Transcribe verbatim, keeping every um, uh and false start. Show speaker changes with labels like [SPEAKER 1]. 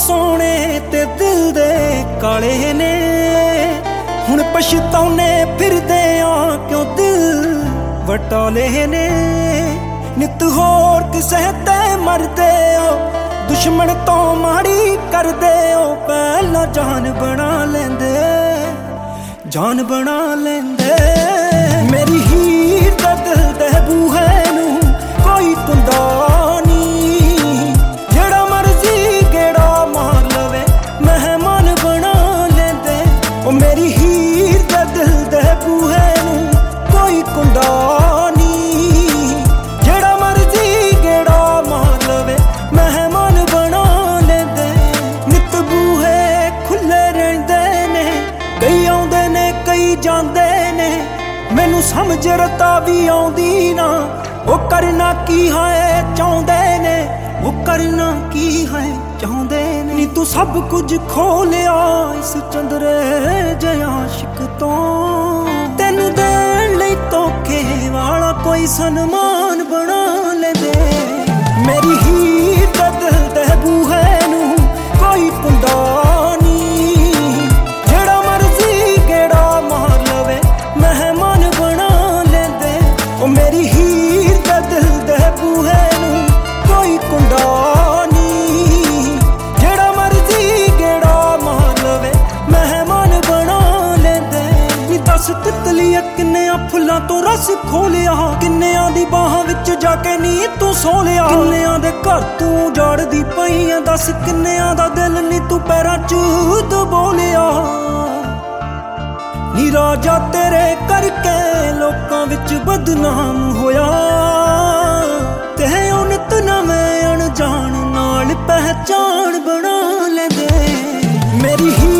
[SPEAKER 1] सोने ते दिल दे काले ने, हुण पछताउने फिरदे आ क्यों दिल वटाले ने। नित होर किसे ते मरदे हो, दुश्मन तो माड़ी करदे हो, पहला जान बना लेंदे, जान बना लेंदे। मेरी हीर दा दिल दे बूहे नू कोई कुंदा नी, जेड़ा मर्जी गेड़ा मार लवे मेहमान बना लेंदे। ओ मेरी हीर दा दिल दे बूहे नू कोई कुंदा नी, जेड़ा मर्जी गेड़ा मार लवे मेहमान बना लेंदे। नित बूहे खुले रहिंदे ने, कई आउंदे ने कई जांदे ने, मैनू समझ रता भी आउंदी ना, ओ करना की है चाहुंदे ने, ओ करना की है चाहुंदे ने। नी तू सब कुछ खो लिया इस चंदरे जे आशिक तो, तेनू देण लई धोखे वाला कोई सनमान बना लेंदे। मेरी हीर दा दिल दे बूहे नू कोई कुंदा नी, जेड़ा मर्जी गेड़ा मार लवे मेहमान बना लेंदे। ओ मेरी हीर दा दिल दे बूहे नू कोई कुंदा नी, जेड़ा मर्जी गेड़ा मार लवे मेहमान बना लेंदे। नी दस तितलिया किन्नेयां फुल्लां तो रस खोलिया, किन्नेयां दी बाहां विच जाके नी तू सो लिया, किन्नेयां दे घर तू जाड़दी पई ऐ, दस किन्नेयां दा दिल नी तू पैरां च दबोलिया। नी राजा तेरे करके लोकां विच बदनाम होया, ते ओ नित नवें अनजान नाल पहचान बना लेंदे। मेरी